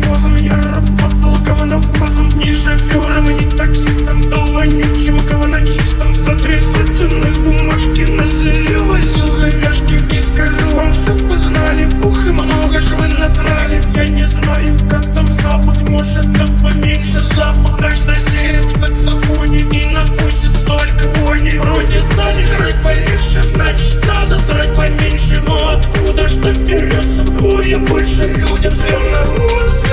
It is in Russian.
паровозом. Я работал говном врозом, не шофером и не таксистом. Дала ничего, говна чистом. За 3 сотенных бумажки на селе возил говяжки. И скажу вам, чтоб вы знали, пух и много ж вы насрали. Я не знаю, как там запах, может там поменьше запах. Каждый сеет в таксофоне и напустит столько вони. Вроде стали жрать полегче, значит надо драть поменьше. Но откуда что берется, двое больше людям зря на хвост.